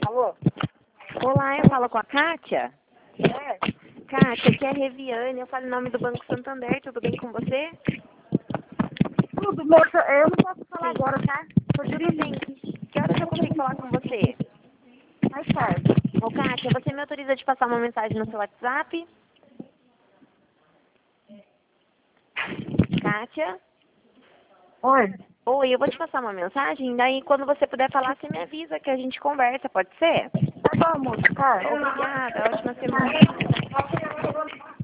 Alô? Olá, eu falo com a Kátia. É? Kátia, aqui é a Reviane, eu falo em nome do Banco Santander, tudo bem com você? Tudo, moça, eu não posso falar Sim. agora, tá? Tô Tudo bem. dirigindo. Que horas eu consigo falar com você? Mais tarde. Ô, Kátia, você me autoriza de passar uma mensagem no seu WhatsApp? Kátia? Oi? Oi, eu vou te passar uma mensagem, daí quando você puder falar, você me avisa que a gente conversa, pode ser? Tá bom, moça, tá? Obrigada, ótima semana.